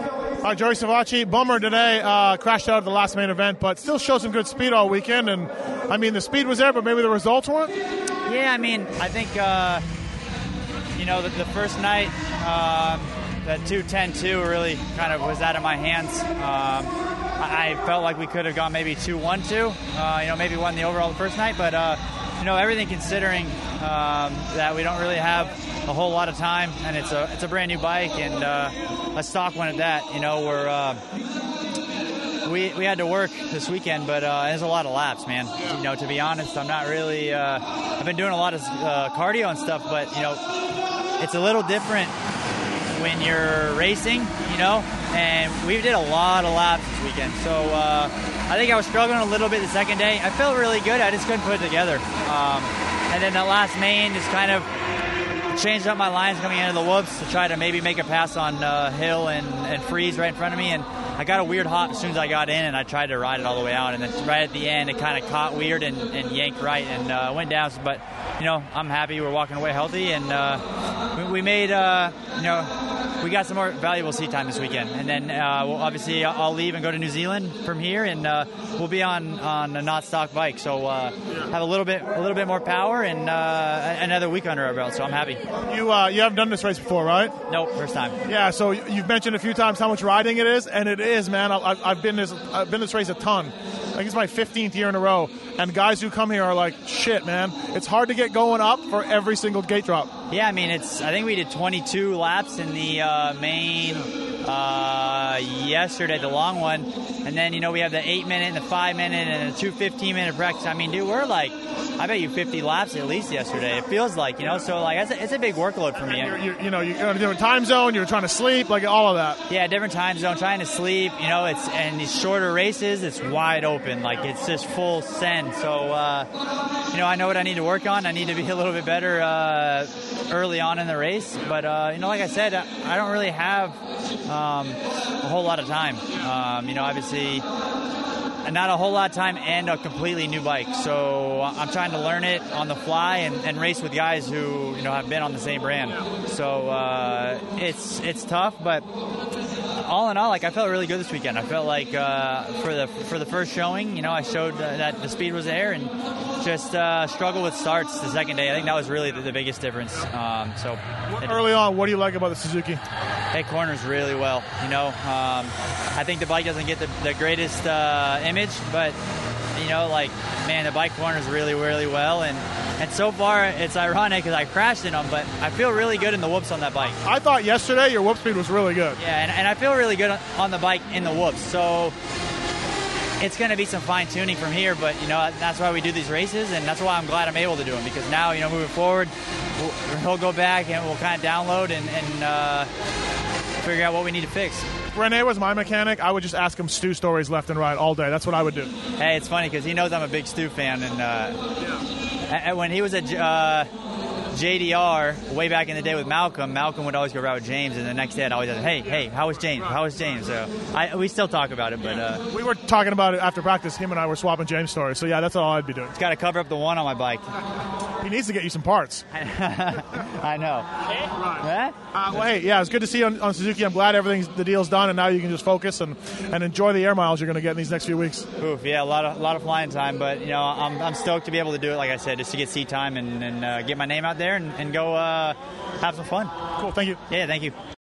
Joey Savatgy, bummer today, crashed out at the last main event, but still showed some good speed all weekend. And I mean, the speed was there, but maybe the results weren't. Yeah, I mean, I think the first night, that 2:10.2 really kind of was out of my hands. I felt like we could have gone maybe 2:1.2. Maybe won the overall the first night, but everything considering that we don't really have a whole lot of time, and it's a brand new bike and a stock one at that. We had to work this weekend, but there's a lot of laps, man. To be honest, I'm not really. I've been doing a lot of cardio and stuff, but it's a little different when you're racing, and we did a lot of laps this weekend. So I think I was struggling a little bit the second day. I felt really good. I just couldn't put it together. And then that last main just kind of changed up my lines coming into the whoops to try to maybe make a pass on Hill and Freeze right in front of me. And I got a weird hop as soon as I got in, and I tried to ride it all the way out. And then right at the end, it kind of caught weird and yanked right and went down. But, I'm happy we're walking away healthy. And we made, we got some more valuable seat time this weekend. And then I'll leave and go to New Zealand from here, and we'll be on a not stock bike. So have a little bit more power and another week under our belt. So I'm happy. You haven't done this race before, right? Nope, first time. Yeah. So you've mentioned a few times how much riding it is, and it is, man. I've been this race a ton. I think it's my 15th year in a row, and guys who come here are like, shit, man. It's hard to get going up for every single gate drop. Yeah, I mean, I think we did 22 laps in the main yesterday, the long one, and then we have the 8-minute and the 5-minute and the 2 15-minute practice. I mean, dude, we're like, I bet you 50 laps at least yesterday. It feels like, so like it's a big workload for me. You're in a different time zone. You're trying to sleep, like all of that. Yeah, different time zone, trying to sleep. And these shorter races, it's wide open, like it's just full send. So I know what I need to work on. I need to be a little bit better early on in the race. But like I said, I don't really have a whole lot of time. Obviously, not a whole lot of time and a completely new bike. So I'm trying to learn it on the fly and race with guys who have been on the same brand. So it's tough, but all in all, like I felt really good this weekend. I felt like for the first showing, I showed that the speed was there, and just struggled with starts the second day. I think that was really the biggest difference. Early on, what do you like about the Suzuki? It corners really well. I think the bike doesn't get the greatest image, but the bike corners really, really well. And so far, it's ironic because I crashed in them, but I feel really good in the whoops on that bike. I thought yesterday your whoop speed was really good. Yeah, and I feel really good on the bike in the whoops. So it's going to be some fine-tuning from here, but, that's why we do these races, and that's why I'm glad I'm able to do them, because now, moving forward, he'll go back and we'll kind of download and figure out what we need to fix. If Rene was my mechanic, I would just ask him Stu stories left and right all day. That's what I would do. Hey, it's funny because he knows I'm a big Stu fan, and when he was at JDR way back in the day with Malcolm would always go ride with James, and the next day I'd always ask, hey, how was James? How was James? So we still talk about it, but we were talking about it after practice. Him and I were swapping James stories. So yeah, that's all I'd be doing. It's got to cover up the one on my bike. He needs to get you some parts. I know. Right. Well, hey, yeah, it's good to see you on Suzuki. I'm glad the deal's done, and now you can just focus and enjoy the air miles you're going to get in these next few weeks. Oof, yeah, a lot of flying time, but I'm stoked to be able to do it. Like I said, just to get seat time and get my name out there and go have some fun. Cool. Thank you. Yeah, thank you.